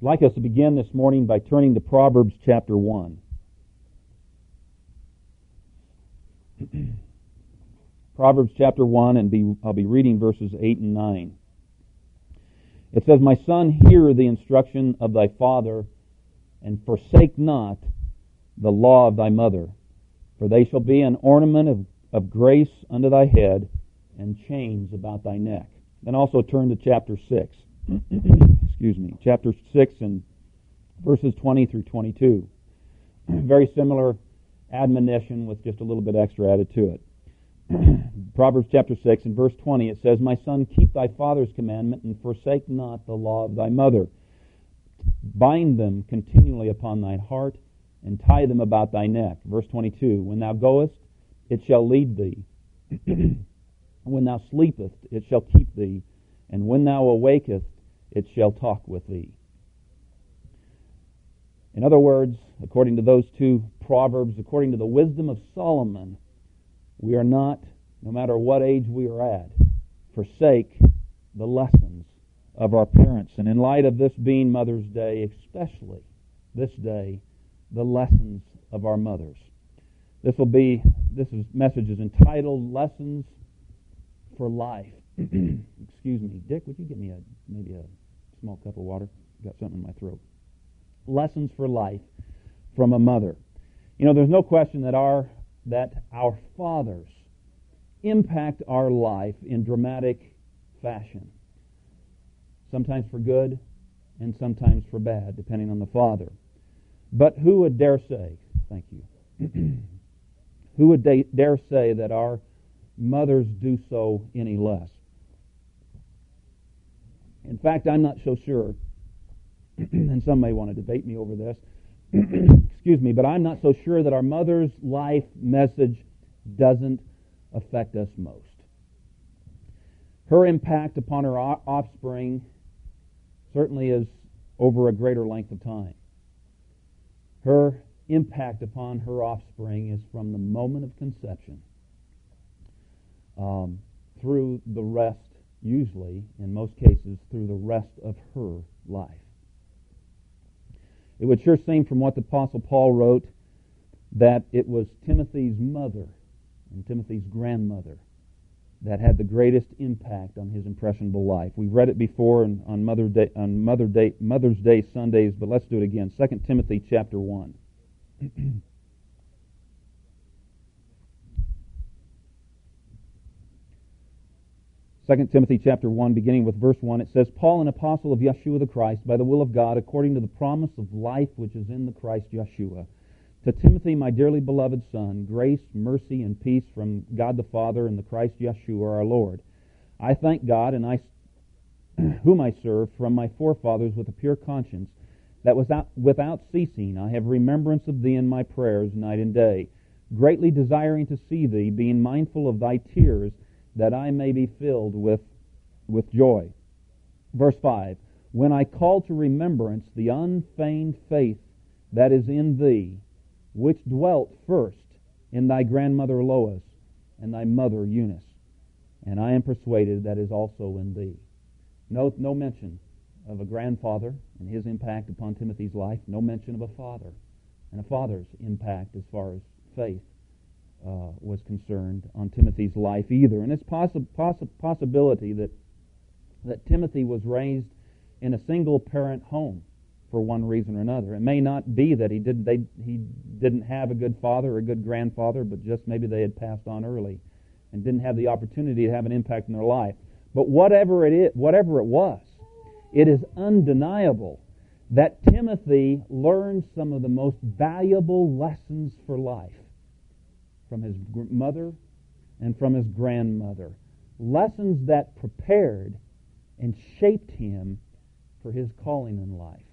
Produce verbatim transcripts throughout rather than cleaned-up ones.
I'd like us to begin this morning by turning to Proverbs chapter one. Proverbs chapter one, and be, I'll be reading verses eight and nine. It says, "My son, hear the instruction of thy father, and forsake not the law of thy mother. For they shall be an ornament of, of grace unto thy head, and chains about thy neck." Then also turn to chapter six. Excuse me. Chapter six and verses twenty through twenty-two. Very similar admonition with just a little bit extra added to it. Proverbs chapter six and verse twenty, it says, "My son, keep thy father's commandment, and forsake not the law of thy mother. Bind them continually upon thine heart, and tie them about thy neck." Verse twenty-two, "When thou goest, it shall lead thee. When thou sleepest, it shall keep thee. And when thou awakest, it shall talk with thee." In other words, according to those two proverbs, according to the wisdom of Solomon, we are not, no matter what age we are at, forsake the lessons of our parents. And in light of this being Mother's Day, especially this day, the lessons of our mothers. This will be, this is, message is entitled Lessons for Life. Excuse me. Dick, would you give me a maybe a small cup of water? Got something in my throat. Lessons for life from a mother. You know, there's no question that our that our fathers impact our life in dramatic fashion. Sometimes for good and sometimes for bad, depending on the father. But who would dare say, thank you, who would dare say that our mothers do so any less? In fact, I'm not so sure, and some may want to debate me over this, excuse me, but I'm not so sure that our mother's life message doesn't affect us most. Her impact upon her offspring certainly is over a greater length of time. Her impact upon her offspring is from the moment of conception um, through the rest, usually, in most cases, through the rest of her life. It would sure seem from what the Apostle Paul wrote that it was Timothy's mother and Timothy's grandmother that had the greatest impact on his impressionable life. We've read it before on, on, Mother Day, on Mother Day, Mother's Day Sundays, but let's do it again. Second Timothy chapter one. Second Timothy chapter one, beginning with verse one, it says, "Paul, an apostle of Yeshua the Christ, by the will of God, according to the promise of life which is in the Christ Yeshua. To Timothy, my dearly beloved son, grace, mercy, and peace from God the Father and the Christ Yeshua our Lord. I thank God, and I, whom I serve from my forefathers with a pure conscience, that without, without ceasing I have remembrance of thee in my prayers night and day, greatly desiring to see thee, being mindful of thy tears, that I may be filled with, with joy." Verse five, "When I call to remembrance the unfeigned faith that is in thee, which dwelt first in thy grandmother Lois and thy mother Eunice, and I am persuaded that is also in thee." No, no mention of a grandfather and his impact upon Timothy's life. No mention of a father and a father's impact as far as faith Uh, was concerned on Timothy's life either. And it's possi- possi- possibility that that Timothy was raised in a single-parent home for one reason or another. It may not be that he didn't they, he didn't have a good father or a good grandfather, but just maybe they had passed on early and didn't have the opportunity to have an impact in their life. But whatever it is, whatever it was, it is undeniable that Timothy learned some of the most valuable lessons for life from his mother and from his grandmother. Lessons that prepared and shaped him for his calling in life,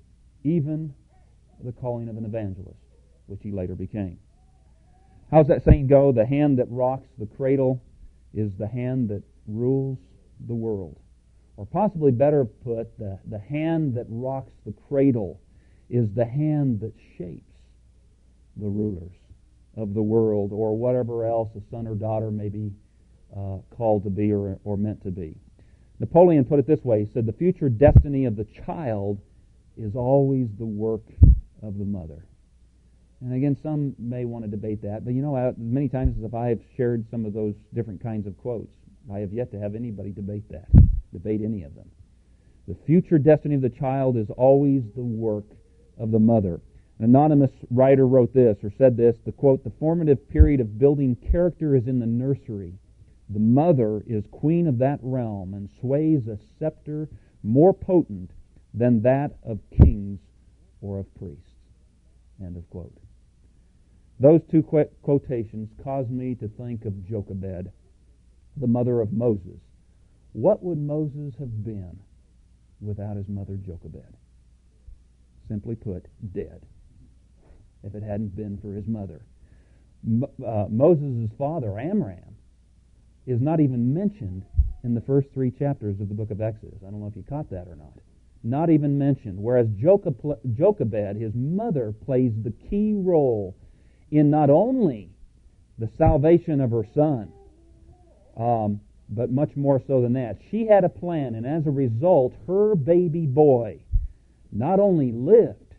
even the calling of an evangelist, which he later became. How's that saying go? The hand that rocks the cradle is the hand that rules the world. Or possibly better put, the, the hand that rocks the cradle is the hand that shapes the rulers of the world, or whatever else a son or daughter may be uh, called to be or, or meant to be. Napoleon put it this way. He said, "The future destiny of the child is always the work of the mother. And again, some may want to debate that, but you know, I, many times as if I have shared some of those different kinds of quotes, I have yet to have anybody debate that, debate any of them. The future destiny of the child is always the work of the mother. An anonymous writer wrote this, or said this, the quote, "The formative period of building character is in the nursery. The mother is queen of that realm and sways a scepter more potent than that of kings or of priests." End of quote. Those two qu- quotations caused me to think of Jochebed, the mother of Moses. What would Moses have been without his mother Jochebed? Simply put, dead, if it hadn't been for his mother. Mo- uh, Moses' father, Amram, is not even mentioned in the first three chapters of the book of Exodus. I don't know if you caught that or not. Not even mentioned. Whereas Jochebed, his mother, plays the key role in not only the salvation of her son, um, but much more so than that. She had a plan, and as a result, her baby boy not only lived,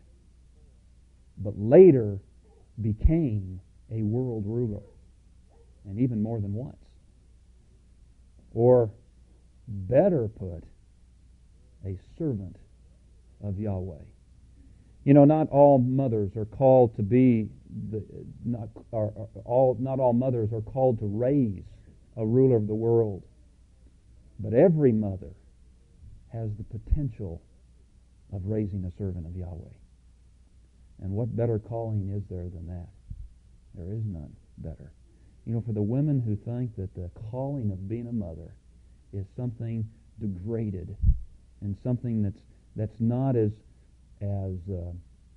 but later became a world ruler, and even more than once. Or, better put, a servant of Yahweh. You know, not all mothers are called to be the, not are, are all not all mothers are called to raise a ruler of the world, but every mother has the potential of raising a servant of Yahweh. And what better calling is there than that? There is none better. You know, for the women who think that the calling of being a mother is something degraded and something that's that's not as as uh,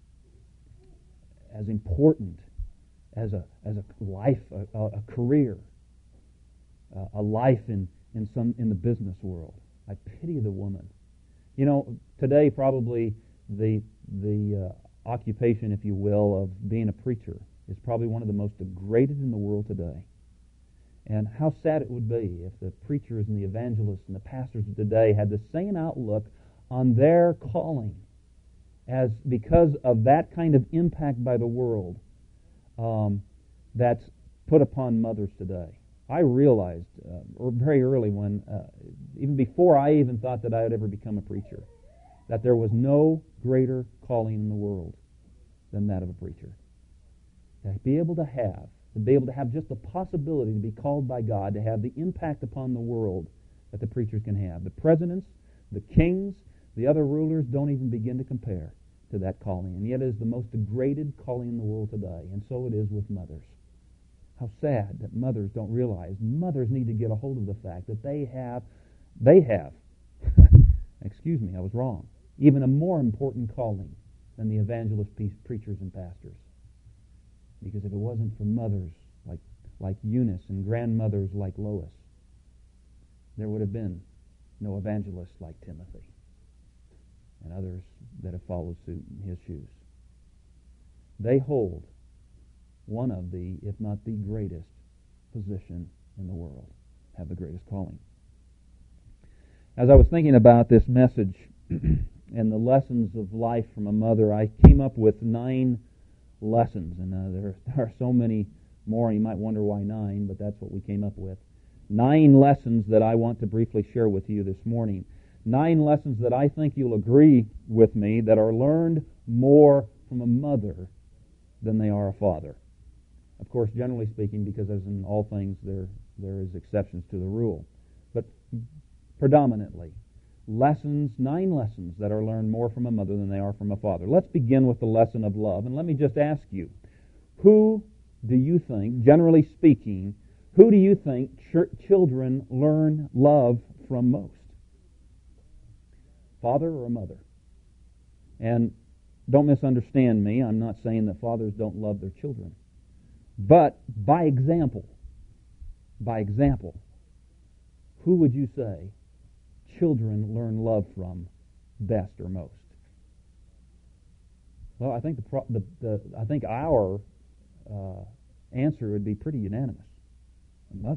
as important as a as a life, a, a career, uh, a life in in some in the business world. I pity the woman. You know, today probably the the uh, occupation, if you will, of being a preacher is probably one of the most degraded in the world today. And how sad it would be if the preachers and the evangelists and the pastors of today had the same outlook on their calling as because of that kind of impact by the world um, that's put upon mothers today. I realized uh, very early when, uh, even before I even thought that I would ever become a preacher, that there was no greater calling in the world than that of a preacher. To be able to have, to be able to have just the possibility to be called by God, to have the impact upon the world that the preachers can have. The presidents, the kings, the other rulers don't even begin to compare to that calling. And yet it is the most degraded calling in the world today. And so it is with mothers. How sad that mothers don't realize. Mothers need to get a hold of the fact that they have, they have, excuse me, I was wrong, even a more important calling than the evangelist preachers and pastors. Because if it wasn't for mothers like like Eunice and grandmothers like Lois, there would have been no evangelists like Timothy and others that have followed suit in his shoes. They hold one of the, if not the greatest, position in the world, have the greatest calling. As I was thinking about this message and the lessons of life from a mother, I came up with nine lessons, and uh, there, there are so many more. You might wonder why nine, but that's what we came up with. Nine lessons that I want to briefly share with you this morning. Nine lessons that I think you'll agree with me that are learned more from a mother than they are a father. Of course, generally speaking, because as in all things, there there is exceptions to the rule. But predominantly, lessons, nine lessons that are learned more from a mother than they are from a father. Let's begin with the lesson of love. And let me just ask you, who do you think, generally speaking, who do you think ch- children learn love from most? Father or a mother? And don't misunderstand me. I'm not saying that fathers don't love their children. But by example, by example, who would you say children learn love from best or most? Well, I think the, pro- the, the I think our uh, answer would be pretty unanimous: a mother.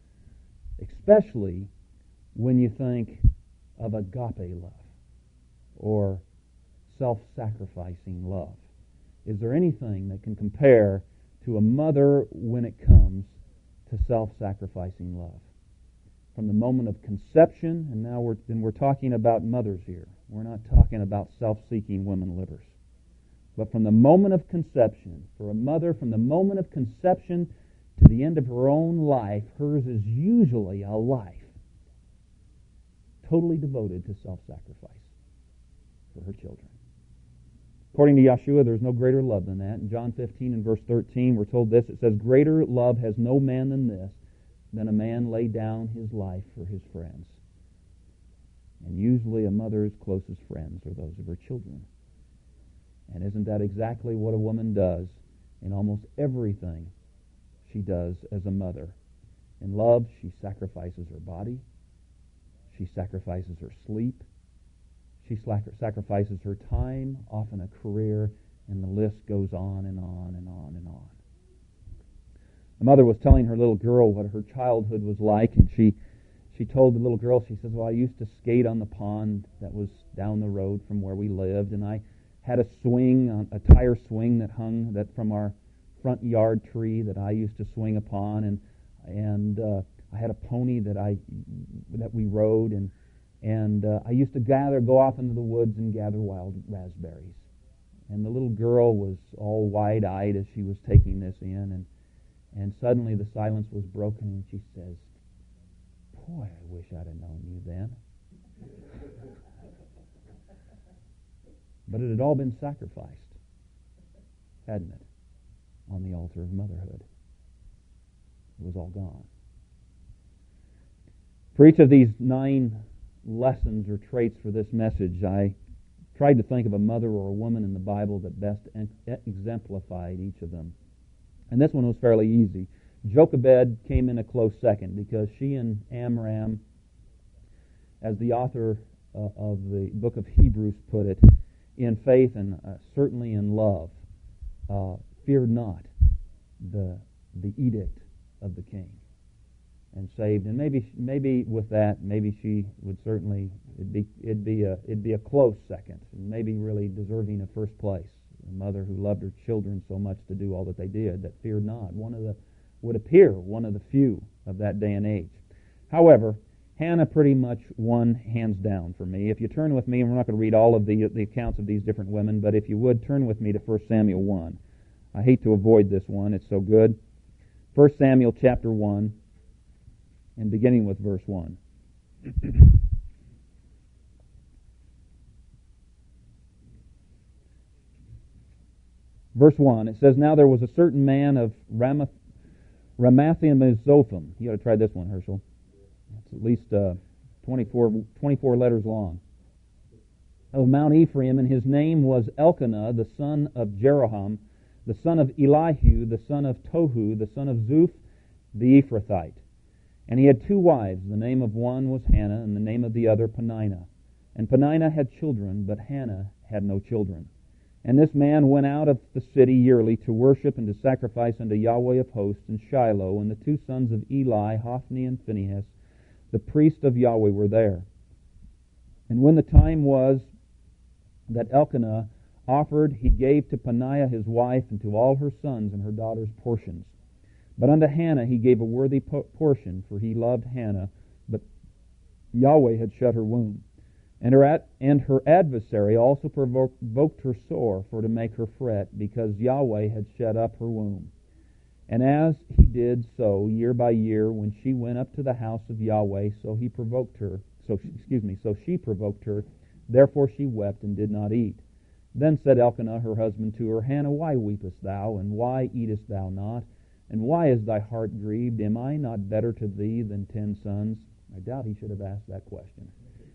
Especially when you think of agape love. or self-sacrificing love? Is there anything that can compare to a mother when it comes to self-sacrificing love? From the moment of conception, and now we're, and we're talking about mothers here. We're not talking about self-seeking women livers. But from the moment of conception, for a mother, from the moment of conception to the end of her own life, hers is usually a life totally devoted to self-sacrifice for her children. According to Yeshua, there's no greater love than that. In John fifteen and verse thirteen, we're told this. It says, "Greater love has no man than this, than a man lay down his life for his friends." And usually a mother's closest friends are those of her children. And isn't that exactly what a woman does in almost everything she does as a mother? In love, she sacrifices her body. She sacrifices her sleep. She sacrifices her time, often a career, and the list goes on and on and on and on. A mother was telling her little girl what her childhood was like, and she she told the little girl, she says, "Well, I used to skate on the pond that was down the road from where we lived, and I had a swing, a tire swing that hung that from our front yard tree that I used to swing upon, and and uh, I had a pony that I that we rode, and and uh, I used to gather, go off into the woods and gather wild raspberries." And the little girl was all wide-eyed as she was taking this in, and and suddenly the silence was broken, and she says, "Boy, I wish I'd have known you then." But it had all been sacrificed, hadn't it, on the altar of motherhood. It was all gone. For each of these nine lessons or traits for this message, I tried to think of a mother or a woman in the Bible that best exemplified each of them. And this one was fairly easy. Jochebed came in a close second because she and Amram, as the author uh, of the book of Hebrews put it, in faith and uh, certainly in love, uh, feared not the the edict of the king, and saved. And maybe maybe with that, maybe she would certainly it'd be it'd be a it'd be a close second, and maybe really deserving of first place. A mother who loved her children so much to do all that they did, that feared not. One of the would appear one of the few of that day and age. However, Hannah pretty much won hands down for me. If you turn with me, and we're not going to read all of the the accounts of these different women, but if you would, turn with me to First Samuel one. I hate to avoid this one. It's so good. First Samuel chapter one, and beginning with verse one. Verse one, it says, "Now there was a certain man of Ramath, Ramathaim Zophim." You ought to try this one, Herschel. It's at least uh, twenty-four, twenty-four letters long. "Of Mount Ephraim, and his name was Elkanah, the son of Jeroham, the son of Elihu, the son of Tohu, the son of Zuph, the Ephrathite. And he had two wives. The name of one was Hannah, and the name of the other Peninnah. And Peninnah had children, but Hannah had no children. And this man went out of the city yearly to worship and to sacrifice unto Yahweh of hosts in Shiloh, and the two sons of Eli, Hophni and Phinehas, the priest of Yahweh, were there. And when the time was that Elkanah offered, he gave to Peninnah his wife and to all her sons and her daughters portions. But unto Hannah he gave a worthy portion, for he loved Hannah, but Yahweh had shut her womb. And her, ad- and her adversary also provoked, provoked her sore for to make her fret, because Yahweh had shut up her womb. And as he did so year by year, when she went up to the house of Yahweh, so he provoked her. So excuse me. So she provoked her. Therefore she wept and did not eat. Then said Elkanah her husband to her, Hannah, why weepest thou, and why eatest thou not? And why is thy heart grieved? Am I not better to thee than ten sons? I doubt he should have asked that question.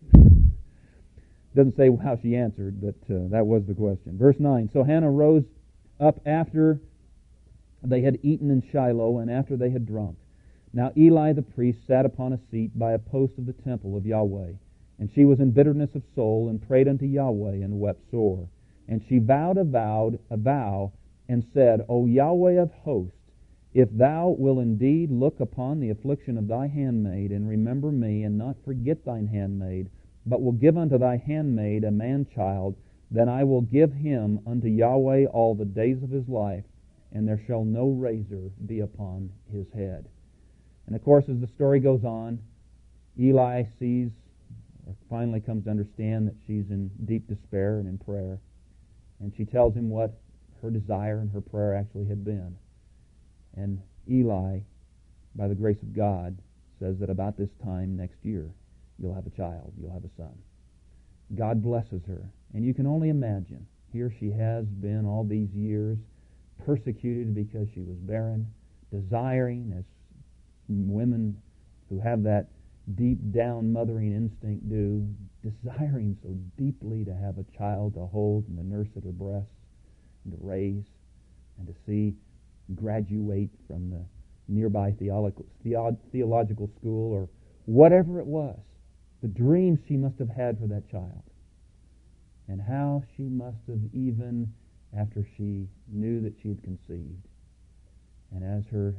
Doesn't say how she answered, but uh, that was the question. Verse nine, so Hannah rose up after they had eaten in Shiloh, and after they had drunk. Now Eli the priest sat upon a seat by a post of the temple of Yahweh. And she was in bitterness of soul, and prayed unto Yahweh, and wept sore. And she vowed a vow, a vow, and said, O Yahweh of hosts, if thou will indeed look upon the affliction of thy handmaid, and remember me, and not forget thine handmaid, but will give unto thy handmaid a man-child, then I will give him unto Yahweh all the days of his life, and there shall no razor be upon his head. And of course, as the story goes on, Eli sees, or finally comes to understand, that she's in deep despair and in prayer. And she tells him what her desire and her prayer actually had been. And Eli, by the grace of God, says that about this time next year, you'll have a child, you'll have a son. God blesses her. And you can only imagine, here she has been all these years persecuted because she was barren, desiring, as women who have that deep down mothering instinct do, desiring so deeply to have a child to hold and to nurse at her breasts and to raise and to see graduate from the nearby theological, theological school or whatever it was. The dreams she must have had for that child. And how she must have, even after she knew that she had conceived, and as her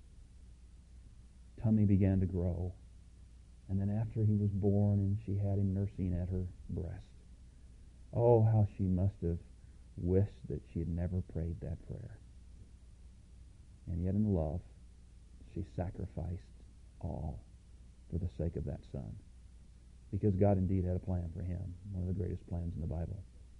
tummy began to grow, and then after he was born and she had him nursing at her breast, oh, how she must have wished that she had never prayed that prayer. And yet in love, she sacrificed all for the sake of that son. Because God indeed had a plan for him, one of the greatest plans in the Bible.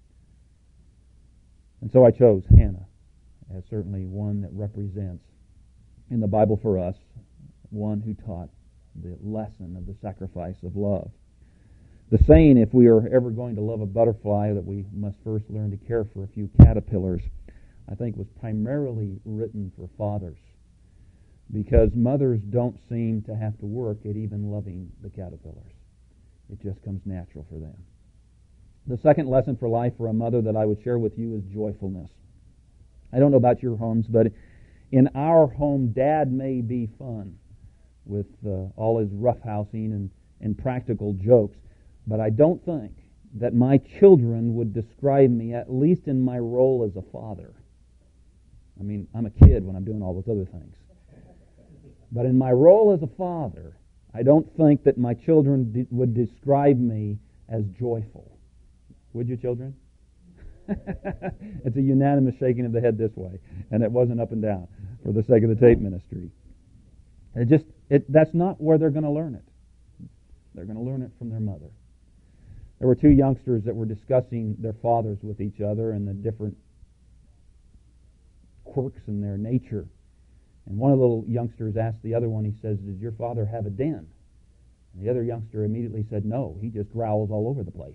And so I chose Hannah as certainly one that represents, in the Bible for us, one who taught the lesson of the sacrifice of love. The saying, if we are ever going to love a butterfly, that we must first learn to care for a few caterpillars, I think was primarily written for fathers. Because mothers don't seem to have to work at even loving the caterpillars. It just comes natural for them. The second lesson for life for a mother that I would share with you is joyfulness. I don't know about your homes, but in our home, Dad may be fun with uh, all his roughhousing and, and practical jokes, but I don't think that my children would describe me, at least in my role as a father. I mean, I'm a kid when I'm doing all those other things. But in my role as a father, I don't think that my children de- would describe me as joyful. Would you, children? It's a unanimous shaking of the head this way, and it wasn't up and down for the sake of the tape ministry. It just it that's not where they're going to learn it. They're going to learn it from their mother. There were two youngsters that were discussing their fathers with each other and the different quirks in their nature. And one of the little youngsters asked the other one, he says, "Does your father have a den?" And the other youngster immediately said, "No, he just growls all over the place."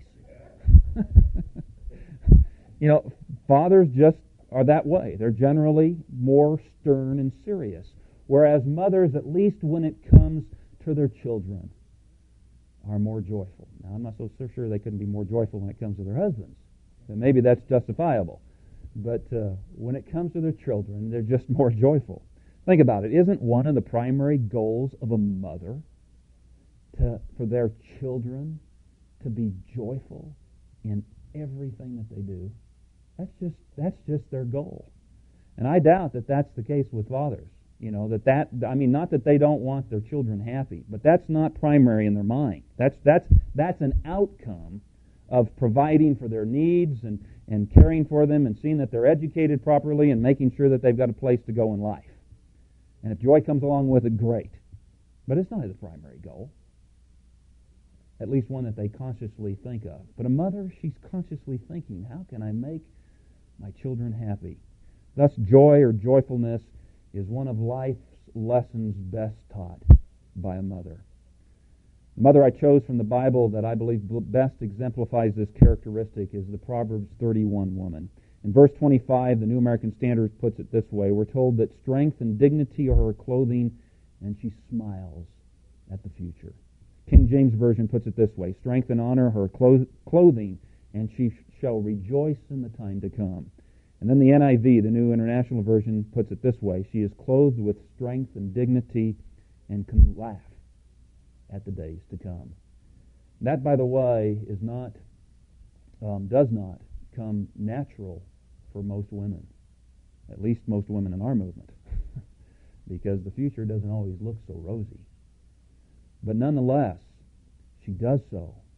You know, fathers just are that way. They're generally more stern and serious. Whereas mothers, at least when it comes to their children, are more joyful. Now, I'm not so sure they couldn't be more joyful when it comes to their husbands. And maybe that's justifiable. But uh, when it comes to their children, they're just more joyful. Think about it. Isn't one of the primary goals of a mother to for their children to be joyful in everything that they do? That's just that's just their goal. And I doubt that that's the case with fathers. You know, that that I mean, not that they don't want their children happy, but that's not primary in their mind. That's that's that's an outcome of providing for their needs and, and caring for them and seeing that they're educated properly and making sure that they've got a place to go in life. And if joy comes along with it, great. But it's not the primary goal. At least one that they consciously think of. But a mother, she's consciously thinking, how can I make my children happy? Thus, joy or joyfulness is one of life's lessons best taught by a mother. The mother I chose from the Bible that I believe best exemplifies this characteristic is the Proverbs thirty-one woman. In verse twenty-five, the New American Standard puts it this way. We're told that strength and dignity are her clothing, and she smiles at the future. King James Version puts it this way. Strength and honor her clothing, and she shall rejoice in the time to come. And then the N I V, the New International Version, puts it this way. She is clothed with strength and dignity and can laugh at the days to come. That, by the way, is not, um, does not come natural for most women, at least most women in our movement, because the future doesn't always look so rosy. But nonetheless, she does so.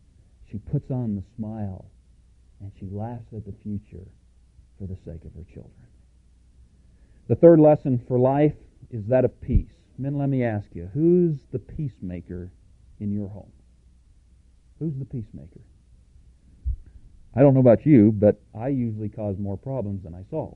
she puts on the smile, and she laughs at the future for the sake of her children. The third lesson for life is that of peace. Men, let me ask you, who's the peacemaker in your home? Who's the peacemaker? I don't know about you, but I usually cause more problems than I solve.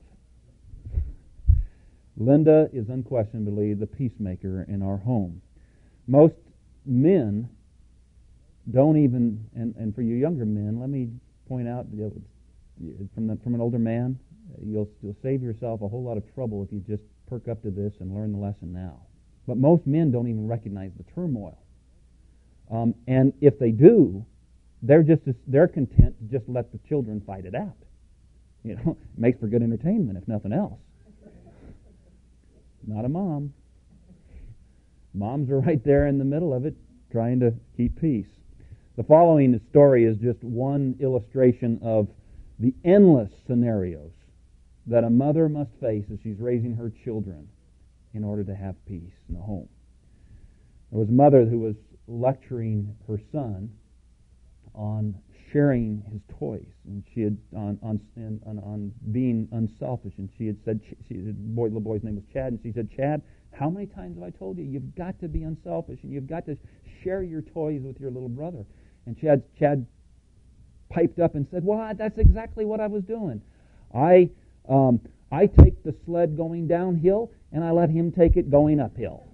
Linda is unquestionably the peacemaker in our home. Most men don't even, and, and for you younger men, let me point out, you know, from the, from an older man, you'll, you'll save yourself a whole lot of trouble if you just perk up to this and learn the lesson now. But most men don't even recognize the turmoil. Um, and if they do, they're just they're content to just let the children fight it out. You know, it makes for good entertainment, if nothing else. Not a mom. Moms are right there in the middle of it, trying to keep peace. The following story is just one illustration of the endless scenarios that a mother must face as she's raising her children in order to have peace in the home. There was a mother who was lecturing her son on sharing his toys, and she had on on on, on being unselfish, and she had said, she, the boy, little boy's name was Chad, and she said, Chad, how many times have I told you you've got to be unselfish and you've got to share your toys with your little brother? And Chad Chad piped up and said, well, that's exactly what I was doing. I um, I take the sled going downhill, and I let him take it going uphill.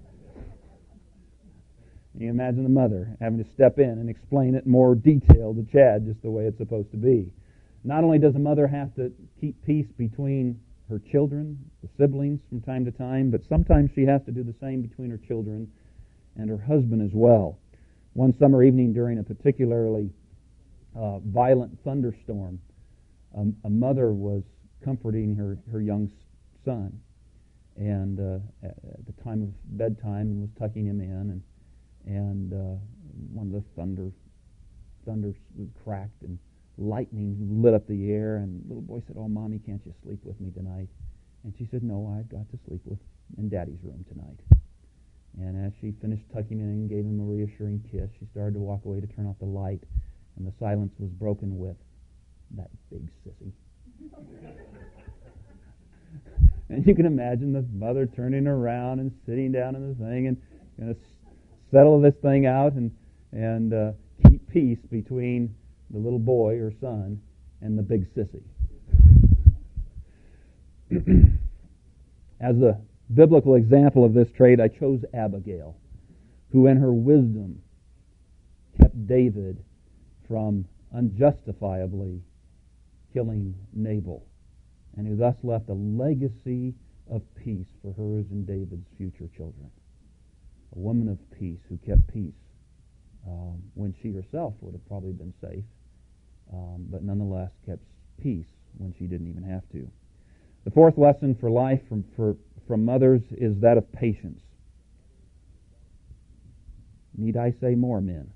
You imagine the mother having to step in and explain it in more detail to Chad, just the way it's supposed to be. Not only does a mother have to keep peace between her children, the siblings from time to time, but sometimes she has to do the same between her children and her husband as well. One summer evening during a particularly uh, violent thunderstorm, um, a mother was comforting her, her young son, and uh, at the time of bedtime, and was tucking him in, and and uh, one of the thunder thunder cracked and lightning lit up the air, and the little boy said, oh, Mommy, can't you sleep with me tonight? And she said, no, I've got to sleep with in Daddy's room tonight. And as she finished tucking him in and gave him a reassuring kiss, she started to walk away to turn off the light, and the silence was broken with, that big sissy. And you can imagine the mother turning around and sitting down in the thing and going to settle this thing out and and uh, keep peace between the little boy or son and the big sissy. As a biblical example of this trait, I chose Abigail, who in her wisdom kept David from unjustifiably killing Nabal, and who thus left a legacy of peace for hers and David's future children. A woman of peace who kept peace um, when she herself would have probably been safe, um, but nonetheless kept peace when she didn't even have to. The fourth lesson for life from for, from mothers is that of patience. Need I say more, men?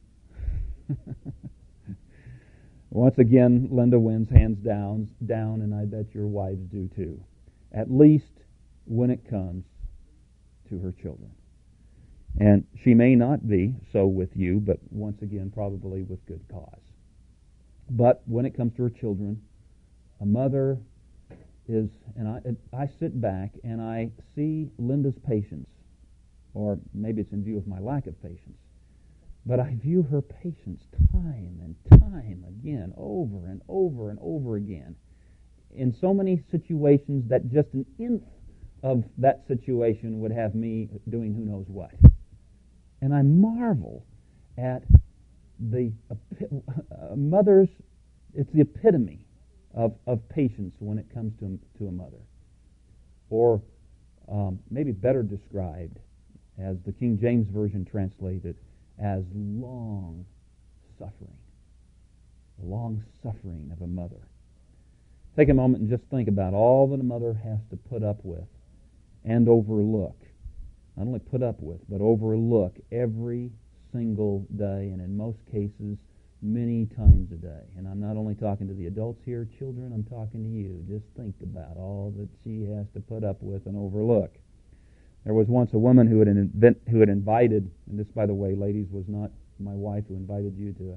Once again, Linda wins hands down, down, and I bet your wives do too. At least when it comes to her children. And she may not be so with you, but once again, probably with good cause. But when it comes to her children, a mother is, and I, I sit back and I see Linda's patience, or maybe it's in view of my lack of patience, but I view her patience time and time again, over and over and over again, in so many situations that just an nth of that situation would have me doing who knows what. And I marvel at the uh, mother's, it's the epitome of, of patience when it comes to, to a mother. Or um, maybe better described, as the King James Version translated, as long suffering. The long suffering of a mother. Take a moment and just think about all that a mother has to put up with and overlook. Not only put up with, but overlook every single day, and in most cases, many times a day. And I'm not only talking to the adults here, children, I'm talking to you. Just think about all that she has to put up with and overlook. There was once a woman who had, invent, who had invited, and this, by the way, ladies, was not my wife who invited you to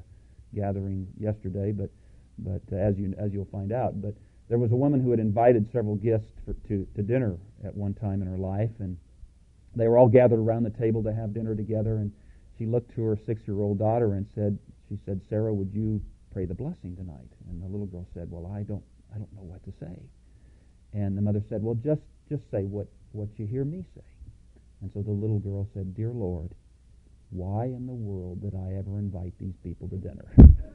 gathering yesterday, but but uh, as you as you'll find out, but there was a woman who had invited several guests for, to to dinner at one time in her life, and they were all gathered around the table to have dinner together. And she looked to her six-year-old daughter and said, "She said, Sarah, would you pray the blessing tonight?" And the little girl said, "Well, I don't I don't know what to say." And the mother said, "Well, just just say what what you hear me say." And so the little girl said, "Dear Lord, why in the world did I ever invite these people to dinner?"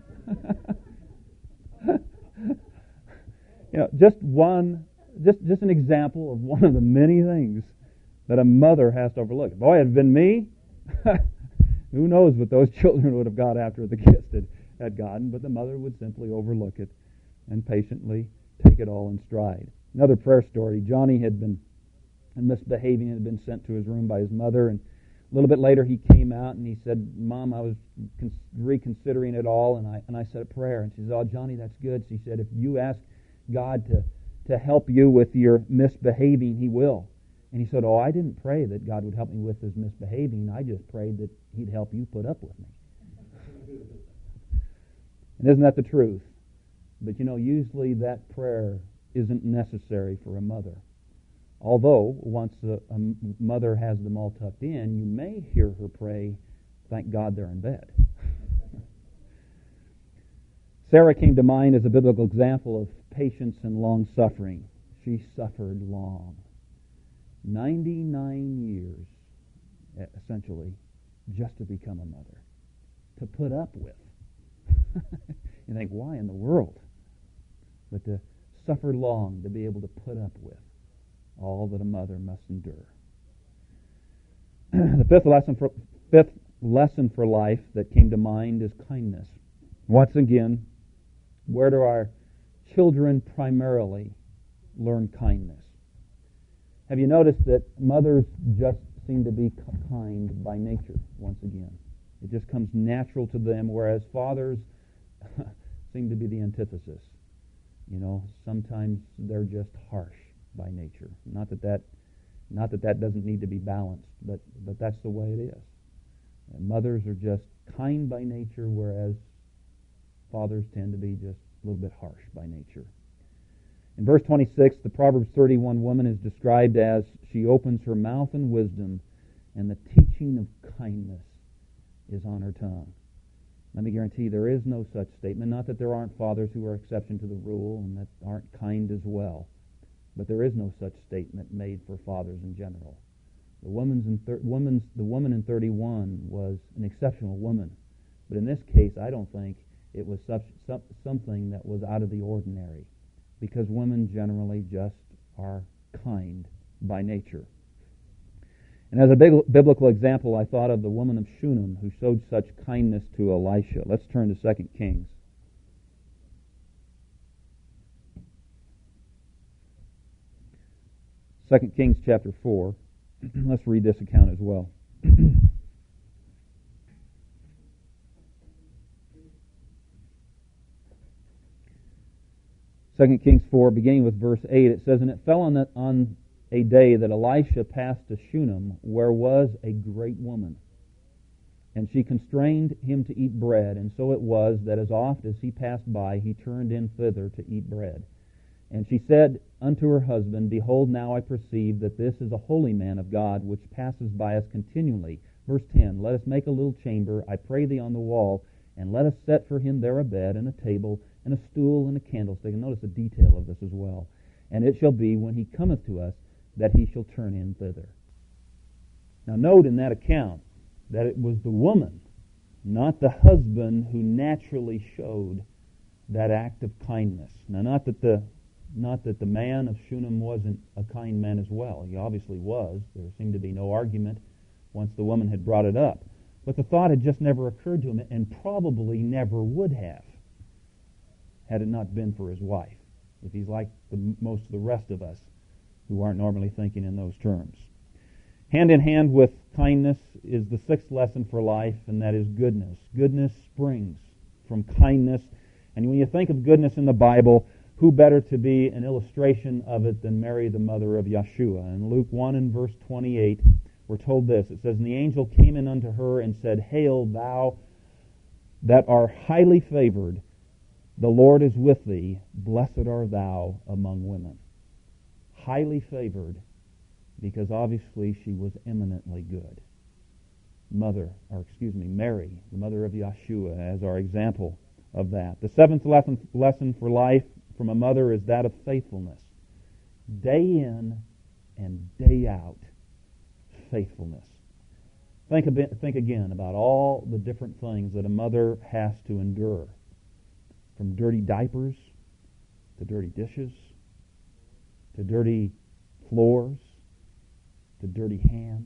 You know, just one, just just an example of one of the many things that a mother has to overlook. Boy, it had been me, who knows what those children would have got after the kids had, had gotten, but the mother would simply overlook it and patiently take it all in stride. Another prayer story, Johnny had been misbehaving and had been sent to his room by his mother, and a little bit later he came out and he said, "Mom, I was con- reconsidering it all," and I and I said a prayer, and she said, "Oh, Johnny, that's good." She said, "If you ask God to, to help you with your misbehaving, He will." And he said, "Oh, I didn't pray that God would help me with his misbehaving. I just prayed that He'd help you put up with me." And isn't that the truth? But you know, usually that prayer isn't necessary for a mother. Although, once a, a mother has them all tucked in, you may hear her pray, "Thank God they're in bed." Sarah came to mind as a biblical example of patience and long-suffering. She suffered long. ninety-nine years, essentially, just to become a mother. To put up with. You think, why in the world? But to suffer long, to be able to put up with all that a mother must endure. The fifth lesson for fifth lesson for life that came to mind is kindness. Once again, where do our children primarily learn kindness? Have you noticed that mothers just seem to be kind by nature once again? It just comes natural to them, whereas fathers seem to be the antithesis. You know, sometimes they're just harsh by nature. Not that that, not that that doesn't need to be balanced, but but that's the way it is. And mothers are just kind by nature, whereas fathers tend to be just a little bit harsh by nature. In verse twenty-six, the Proverbs thirty-one woman is described as she opens her mouth in wisdom, and the teaching of kindness is on her tongue. Let me guarantee there is no such statement. Not that there aren't fathers who are exception to the rule and that aren't kind as well. But there is no such statement made for fathers in general. The woman's in thir- woman's, the woman in thirty-one was an exceptional woman. But in this case, I don't think it was such, some, something that was out of the ordinary. Because women generally just are kind by nature. And as a big biblical example, I thought of the woman of Shunem who showed such kindness to Elisha. Let's turn to Second Kings. Second Kings chapter four. Let's read this account as well. Second Kings four, beginning with verse eight, it says, "And it fell on, the, on a day that Elisha passed to Shunem, where was a great woman. And she constrained him to eat bread, and so it was that as oft as he passed by, he turned in thither to eat bread. And she said unto her husband, Behold, now I perceive that this is a holy man of God, which passes by us continually." Verse ten, "Let us make a little chamber, I pray thee, on the wall, and let us set for him there a bed, and a table, and a stool, and a candlestick." And notice the detail of this as well. "And it shall be, when he cometh to us, that he shall turn in thither." Now note in that account that it was the woman, not the husband, who naturally showed that act of kindness. Now not that the not that the man of Shunem wasn't a kind man as well. He obviously was. There seemed to be no argument once the woman had brought it up. But the thought had just never occurred to him, and probably never would have, had it not been for his wife, if he's like the, most of the rest of us who aren't normally thinking in those terms. Hand in hand with kindness is the sixth lesson for life, and that is goodness. Goodness springs from kindness. And when you think of goodness in the Bible, who better to be an illustration of it than Mary, the mother of Yeshua? In Luke one and verse twenty-eight, we're told this. It says, "And the angel came in unto her and said, Hail, thou that are highly favored. The Lord is with thee. Blessed art thou among women. Highly favored, because obviously she was eminently good. Mother, or excuse me, Mary, the mother of Yeshua, as our example of that. The seventh lesson, lesson for life from a mother is that of faithfulness. Day in and day out, faithfulness. Think a bit, think again about all the different things that a mother has to endure. From dirty diapers, to dirty dishes, to dirty floors, to dirty hands,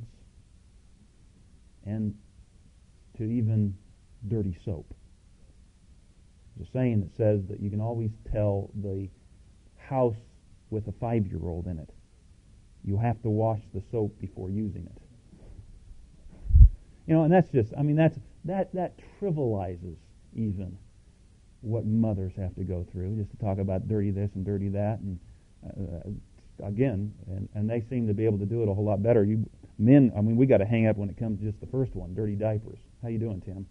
and to even dirty soap. There's a saying that says that you can always tell the house with a five-year-old in it. You have to wash the soap before using it. You know, and that's just, I mean, that's that that trivializes even what mothers have to go through, just to talk about dirty this and dirty that, and uh, again, and, and they seem to be able to do it a whole lot better. You men, I mean, we got to hang up when it comes to just the first one, dirty diapers. How you doing, Tim?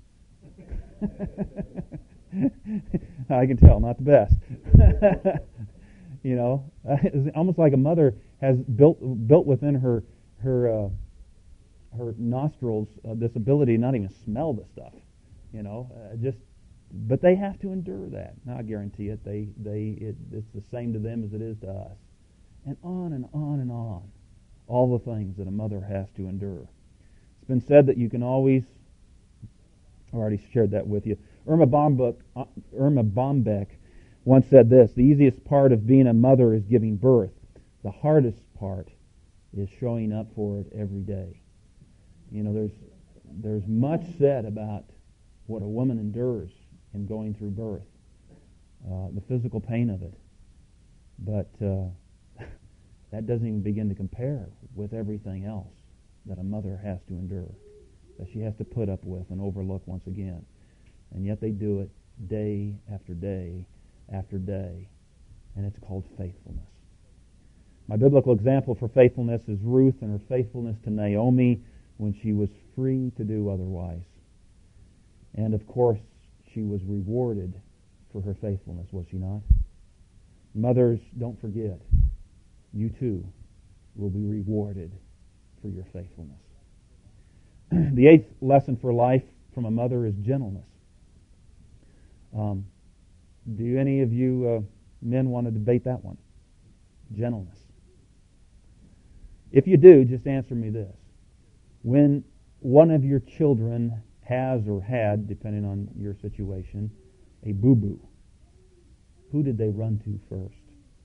I can tell, not the best. You know, it's almost like a mother has built built within her her uh, her nostrils uh, this ability to not even smell the stuff. You know, uh, just. But they have to endure that. Now, I guarantee it. They they it, it's the same to them as it is to us, and on and on and on. All the things that a mother has to endure. It's been said that you can always. I already shared that with you. Irma Bombeck, uh, Irma Bombeck once said this: the easiest part of being a mother is giving birth. The hardest part is showing up for it every day. You know, there's there's much said about what a woman endures in going through birth, uh, the physical pain of it. But uh, that doesn't even begin to compare with everything else that a mother has to endure, that she has to put up with and overlook once again. And yet they do it day after day after day, and it's called faithfulness. My biblical example for faithfulness is Ruth and her faithfulness to Naomi when she was free to do otherwise. And of course, she was rewarded for her faithfulness, was she not? Mothers, don't forget, you too will be rewarded for your faithfulness. The eighth lesson for life from a mother is gentleness. Um, do any of you uh, men want to debate that one? Gentleness. If you do, just answer me this. When one of your children has or had, depending on your situation, a boo-boo, who did they run to first?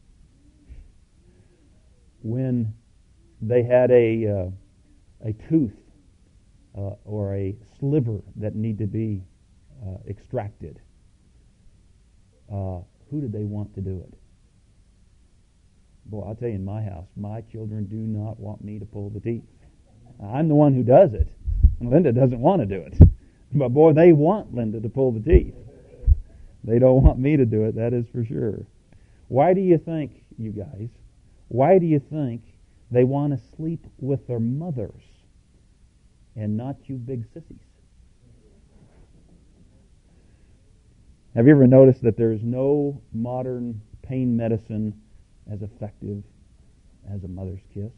When they had a uh, a tooth uh, or a sliver that needed to be uh, extracted, uh, who did they want to do it? Boy, I'll tell you, in my house, my children do not want me to pull the teeth. I'm the one who does it, and Linda doesn't want to do it. But boy, they want Linda to pull the teeth. They don't want me to do it, that is for sure. Why do you think, you guys, why do you think they want to sleep with their mothers and not you big sissies? Have you ever noticed that there's no modern pain medicine as effective as a mother's kiss?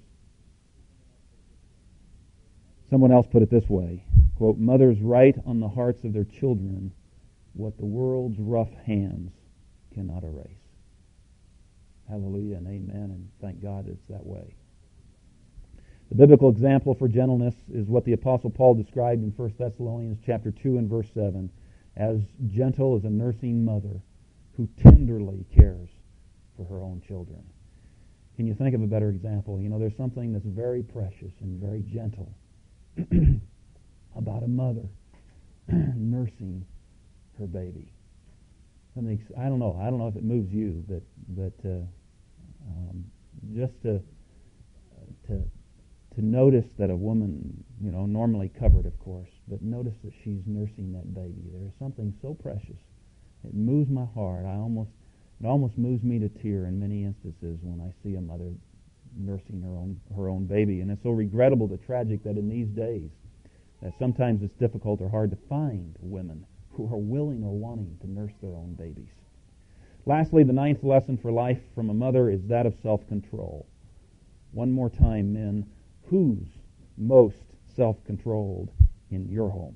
Someone else put it this way, quote, mothers write on the hearts of their children what the world's rough hands cannot erase. Hallelujah and amen, and thank God it's that way. The biblical example for gentleness is what the Apostle Paul described in First Thessalonians chapter two and verse seven, as gentle as a nursing mother who tenderly cares for her own children. Can you think of a better example? You know, there's something that's very precious and very gentle about a mother nursing her baby. Something, I don't know. I don't know if it moves you, but but uh, um, just to to to notice that a woman, you know, normally covered, of course, but notice that she's nursing that baby. There is something so precious. It moves my heart. I almost it almost moves me to tear in many instances when I see a mother nursing her own her own baby. And it's so regrettable, the tragic, that in these days, that sometimes it's difficult or hard to find women who are willing or wanting to nurse their own babies. Lastly, the ninth lesson for life from a mother is that of self-control. One more time, men, who's most self-controlled in your home?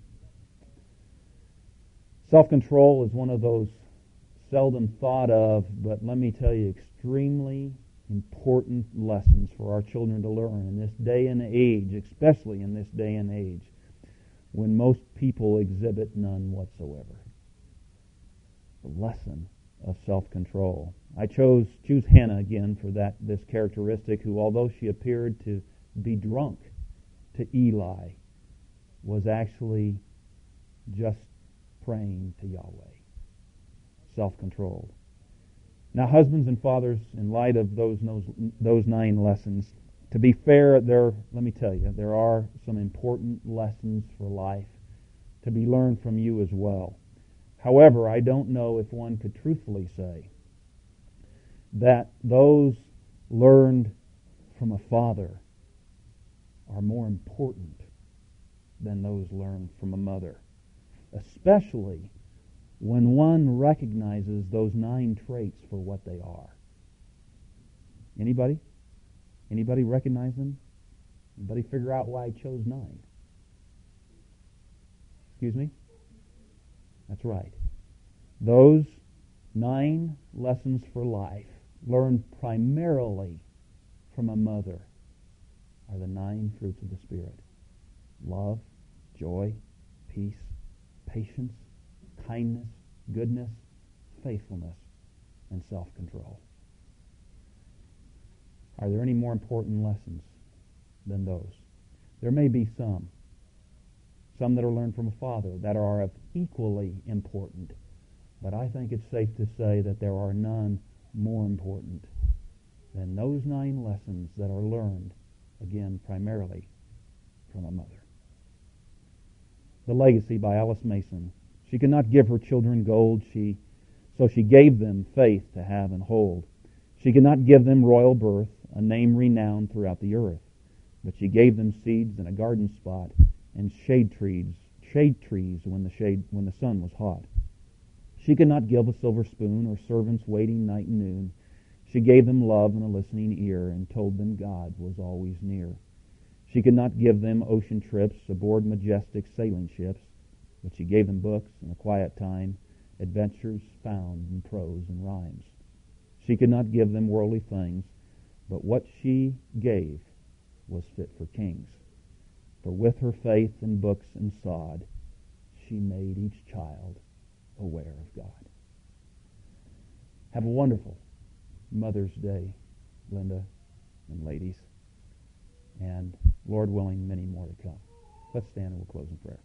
Self-control is one of those seldom thought of, but let me tell you, extremely important lessons for our children to learn in this day and age, especially in this day and age, when most people exhibit none whatsoever. The lesson of self-control. I chose choose Hannah again for that this characteristic, who, although she appeared to be drunk to Eli, was actually just praying to Yahweh. Self-controlled. Now, husbands and fathers, in light of those those nine lessons, to be fair, there let me tell you, there are some important lessons for life to be learned from you as well. However, I don't know if one could truthfully say that those learned from a father are more important than those learned from a mother, especially when one recognizes those nine traits for what they are. Anybody? Anybody recognize them? Anybody figure out why I chose nine? Excuse me? That's right. Those nine lessons for life, learned primarily from a mother, are the nine fruits of the Spirit. Love, joy, peace, patience, kindness, goodness, faithfulness, and self-control. Are there any more important lessons than those? There may be some. Some that are learned from a father that are of equally important. But I think it's safe to say that there are none more important than those nine lessons that are learned, again, primarily from a mother. The Legacy by Alice Mason. She could not give her children gold, she so she gave them faith to have and hold. She could not give them royal birth, a name renowned throughout the earth, but she gave them seeds in a garden spot and shade trees, shade trees when the shade when the sun was hot. She could not give a silver spoon or servants waiting night and noon. She gave them love and a listening ear and told them God was always near. She could not give them ocean trips aboard majestic sailing ships, but she gave them books in a quiet time, adventures found in prose and rhymes. She could not give them worldly things, but what she gave was fit for kings. For with her faith in books and sod, she made each child aware of God. Have a wonderful Mother's Day, Linda and ladies. And Lord willing, many more to come. Let's stand and we'll close in prayer.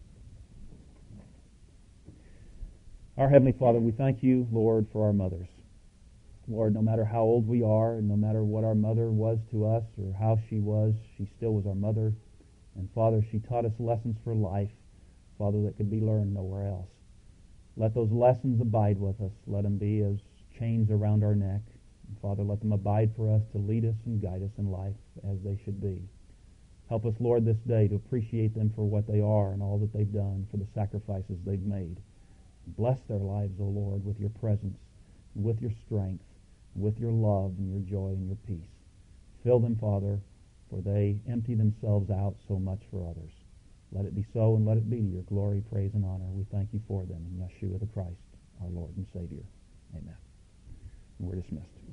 Our Heavenly Father, we thank you, Lord, for our mothers. Lord, no matter how old we are, and no matter what our mother was to us or how she was, she still was our mother. And Father, she taught us lessons for life, Father, that could be learned nowhere else. Let those lessons abide with us. Let them be as chains around our neck. And Father, let them abide for us to lead us and guide us in life as they should be. Help us, Lord, this day to appreciate them for what they are and all that they've done, for the sacrifices they've made. Bless their lives, O Lord, with your presence, with your strength, with your love and your joy and your peace. Fill them, Father, for they empty themselves out so much for others. Let it be so and let it be to your glory, praise, and honor. We thank you for them in Yeshua the Christ, our Lord and Savior. Amen. And we're dismissed.